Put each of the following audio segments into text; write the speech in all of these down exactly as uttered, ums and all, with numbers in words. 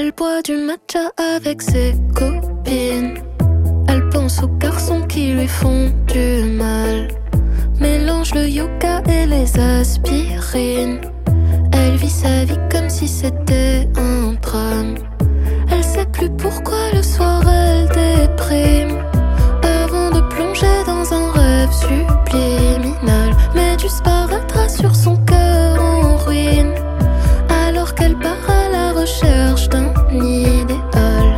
Elle boit du matcha avec ses copines. Elle pense aux garçons qui lui font du mal. Mélange le yoga et les aspirines. Elle vit sa vie comme si c'était un drame. Elle sait plus pourquoi le soir elle déprime. Avant de plonger dans un rêve subliminal, mais disparaîtra sur son cœur en ruine. Alors qu'elle part à la recherche d'un idéal.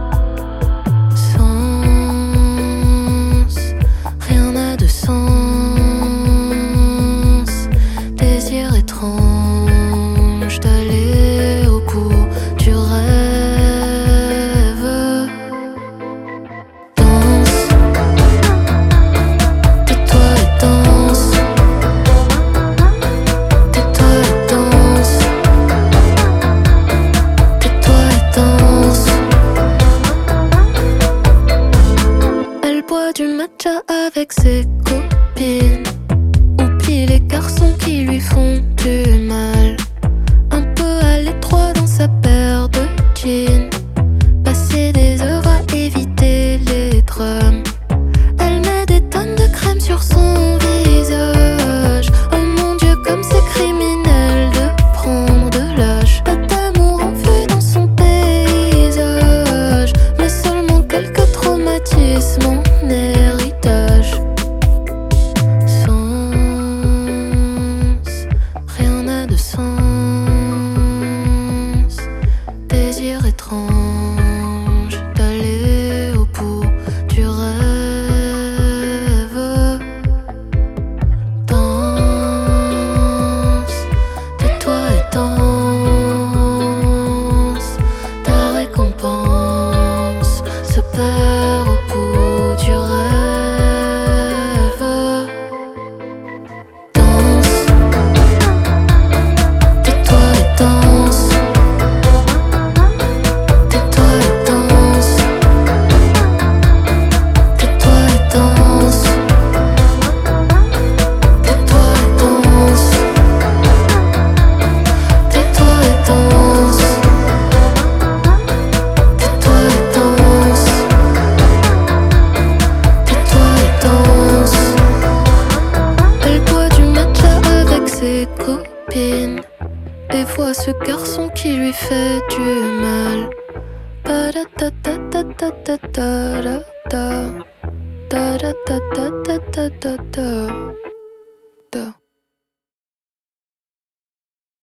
Sens, rien n'a de sens. Désir étrange d'aller au bout du rêve. Danse, tais-toi et danse. Tais-toi et danse. Tais-toi et danse. Elle boit du matcha avec ses copines. Oublie les garçons qui lui font du mal. Un peu à l'étroit dans sa paire de jeans. Passer des heures à éviter les drames. Elle met des tonnes de crème sur son visage. Oh mon Dieu, comme c'est criminel de prendre de l'âge. Pas d'amour en vue dans son paysage, mais seulement quelques traumatismes en héritage. Sens, rien n'a de sens. Désir étrange d'aller au bout du rêve. Danse, tais-toi et danse. Ta récompense se perd au bout du rêve. Danse, tais-toi et danse. Tais-toi et danse. Tais-toi et danse. Tais-toi et danse. Tais-toi et danse. Tais-toi et danse. Tais-toi et danse. Elle boit du matcha avec ses copines et voit ce garçon qui lui fait du mal. Da-da-da-da-da-da-da-da-da. Da-da-da-da-da-da-da-da.